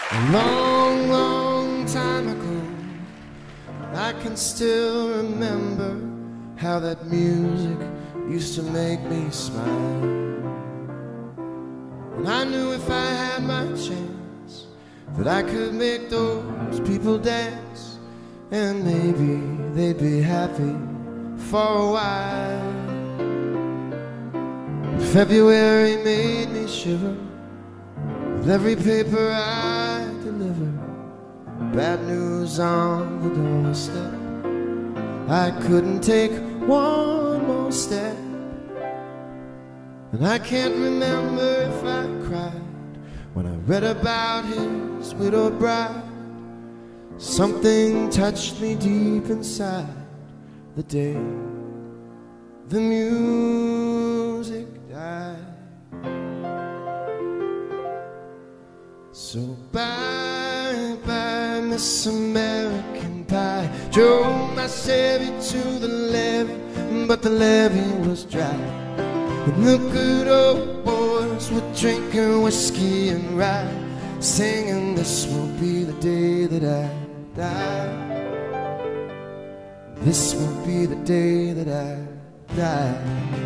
A long, long time ago, I can still remember how that music used to make me smile. And I knew if I had my chance that I could make those people dance, and maybe they'd be happy for a while. February made me shiver with every paper I deliver. Bad news on the doorstep. I couldn't take one more step. And I can't remember if I cried when I read about his widowed bride. Something touched me deep inside the day the music died. So bye bye Miss American Pie. Drove my Chevy to the levee, but the levee was dry. And the good old boys were drinking whiskey and rye, singing, this will be the day that I die. This will be the day that I die.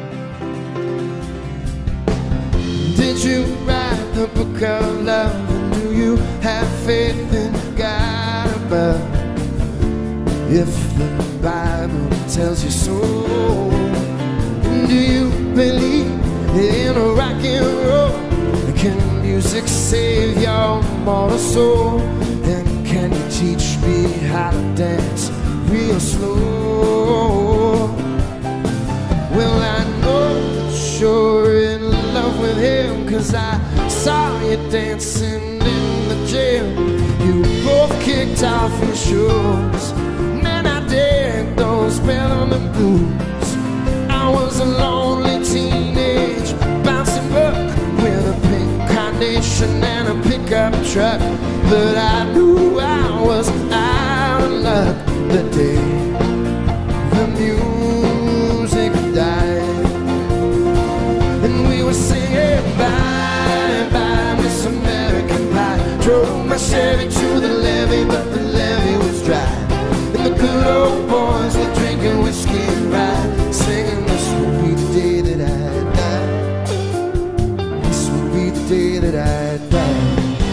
Did you write the book of love? And do you have faith in God above? If the Bible tells you so, do you believe in a rock and roll? Can music save your mortal soul? And can you teach me how to dance real slow? Well, I know that you're in love with him, 'cause I saw you dancing in the gym. You both kicked off your shoes. Man, I did those rhythm and blues. I was a lonely teenage bouncing buck with a pink carnation and a pickup truck, but I knew I was out of luck the day the music died. And we were singing bye bye Miss American Pie. Drove my Chevy to the levee, but the levee was dry. And the good old boys were drinking whiskey and rye, singing, this will be the day that I die. This will be the day that I die.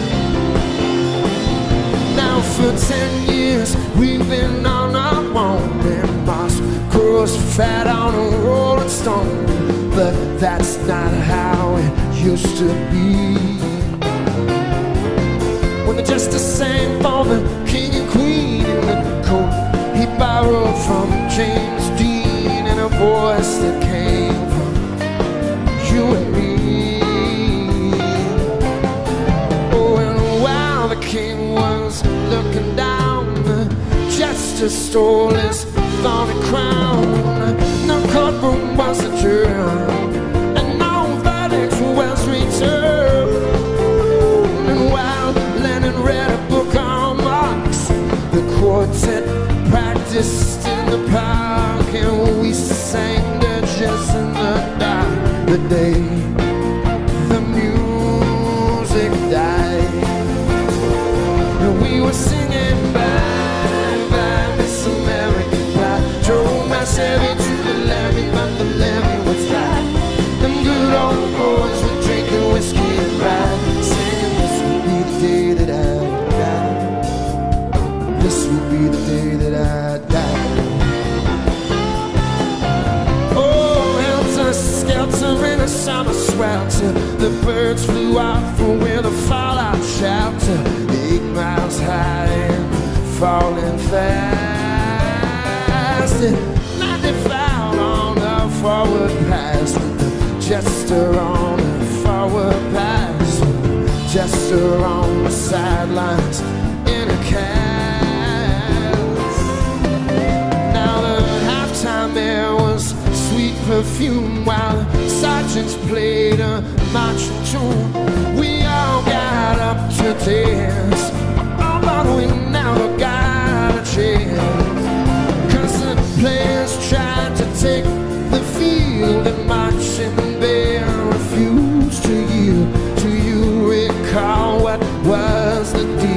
Now for 10 years we've been on our own, and moss grows fat on a rolling stone. But that's not how it used to be. When the justice sang for the king and queen in the court he borrowed from James Dean, in a voice that came from you and me. Oh, and while the king was looking down, the jester stole his thorny crown. No courtroom was adjourned, and no verdict was returned. And while Lennon read a book on Marx, the quartet practiced in the park, and we sang dirges in the dark the day the music died. And we were singing bye bye Miss American Pie. Drove my Chevy to the levee, but the levee was dry. Them good old boys were drinking whiskey and rye, singing, this will be the day that I die. This will be the day that I die. Oh, helter skelter in a summer swelter, the birds flew off with a fallout shelter. 8 miles high and falling fast. 95 on the forward pass, with the jester on the forward pass, with the jester on the sidelines in a cast. Now the halftime air was sweet perfume, while the sergeants played a marching tune. We all got up to dance, oh, but we never got a chance, 'cause the players tried to take the field, and marching band refused to yield. Do you recall what was the deal?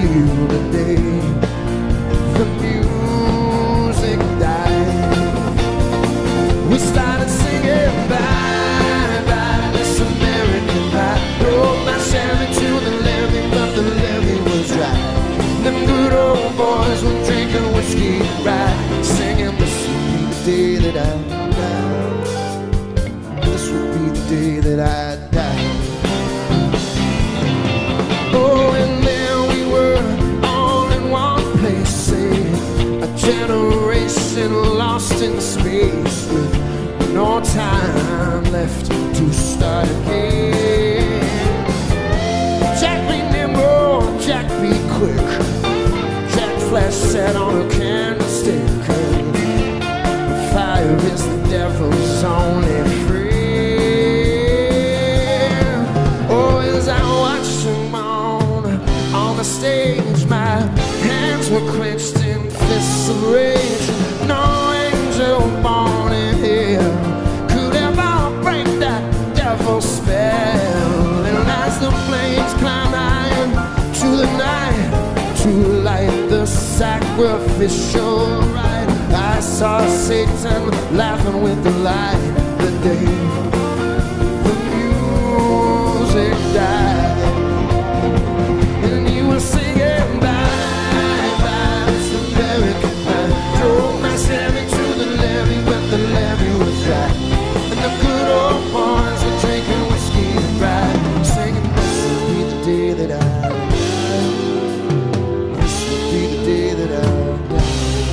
lost in space with no time left to start again. Jack be nimble, Jack be quick, Jack flash set on a candlestick. Fire is the devil's only friend. Oh, as I watched him on the stage, my hands were clenched in fists of rage. No angel born in hell could ever break that devil's spell. And as the flames climbed high to the night to light the sacrificial rite, I saw Satan laughing with the light the day the music died. And you were singing bye, bye, it's American Pie. Drove my Chevy to the levee, but the levee was dry. And the good old boys were drinking whiskey and rye, singing, this will be the day that I die. This will be the day that I die.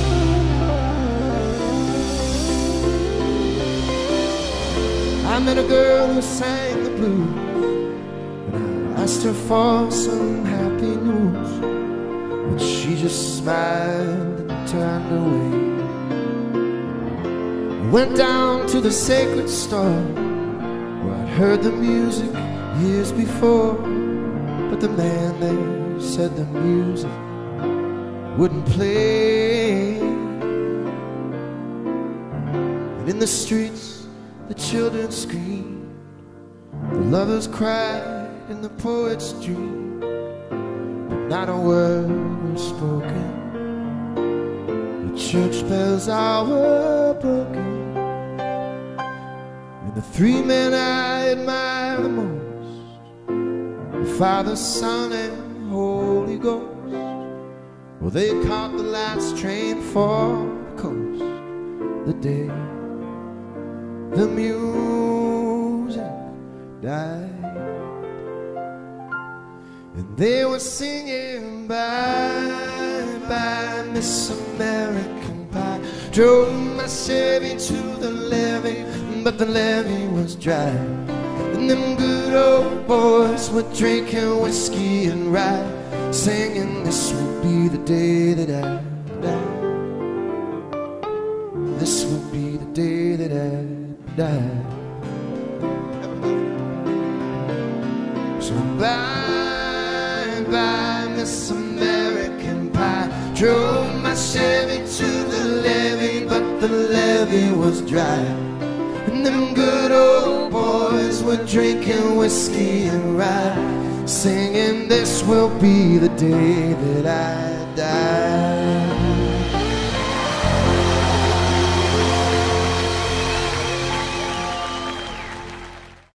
I met a girl who sang the blues, and I asked her for some happy news, but she just smiled and turned away. I went down to the sacred store where I'd heard the music years before, but the man there said the music wouldn't play. And in the streets the children screamed, the lovers cried, and the poets dreamed, but not a word was spoken. The church bells all were broken, and the three men I admire the most, the Father, Son, and Holy Ghost, well, they caught the last train for the coast the day the music died. And they were singing bye, bye, Miss American Pie. Drove my Chevy to the levee, but the levee was dry. And them good old boys were drinking whiskey and rye, singing, this will be the day that I die. This will be the day that I die. So bye, bye, Miss American Pie. Drove my Chevy to the levee, but the levee was dry. And them good old boys were drinking whiskey and rye, singing, this will be the day that I die.